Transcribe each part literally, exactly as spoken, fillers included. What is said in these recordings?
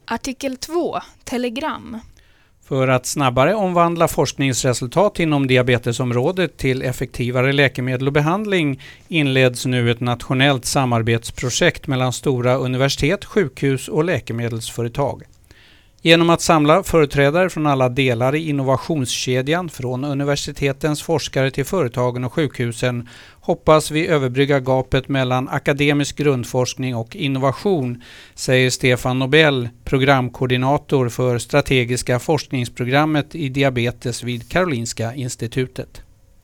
Artikel två. Telegram. För att snabbare omvandla forskningsresultat inom diabetesområdet till effektivare läkemedel och behandling inleds nu ett nationellt samarbetsprojekt mellan stora universitet, sjukhus och läkemedelsföretag. Genom att samla företrädare från alla delar i innovationskedjan, från universitetens forskare till företagen och sjukhusen, hoppas vi överbrygga gapet mellan akademisk grundforskning och innovation, säger Stefan Nobel, programkoordinator för strategiska forskningsprogrammet i diabetes vid Karolinska institutet.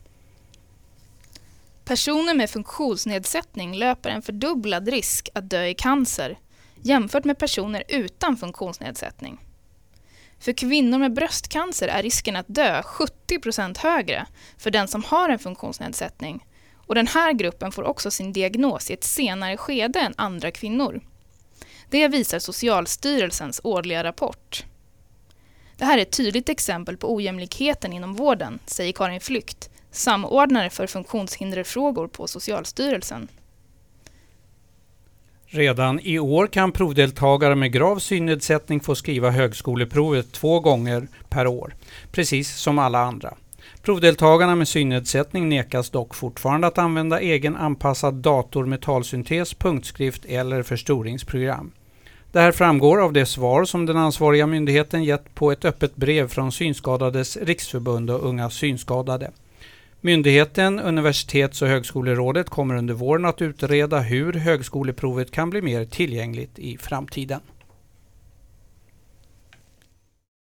Personer med funktionsnedsättning löper en fördubblad risk att dö i cancer jämfört med personer utan funktionsnedsättning. För kvinnor med bröstcancer är risken att dö sjuttio procent högre för den som har en funktionsnedsättning, och den här gruppen får också sin diagnos i ett senare skede än andra kvinnor. Det visar Socialstyrelsens årliga rapport. Det här är ett tydligt exempel på ojämlikheten inom vården, säger Karin Flykt, samordnare för funktionshinderfrågor på Socialstyrelsen. Redan i år kan provdeltagare med grav synnedsättning få skriva högskoleprovet två gånger per år, precis som alla andra. Provdeltagarna med synnedsättning nekas dock fortfarande att använda egen anpassad dator med talsyntes, punktskrift eller förstoringsprogram. Det här framgår av det svar som den ansvariga myndigheten gett på ett öppet brev från Synskadades riksförbund och Unga synskadade. Myndigheten, Universitets- och högskolerådet kommer under våren att utreda hur högskoleprovet kan bli mer tillgängligt i framtiden.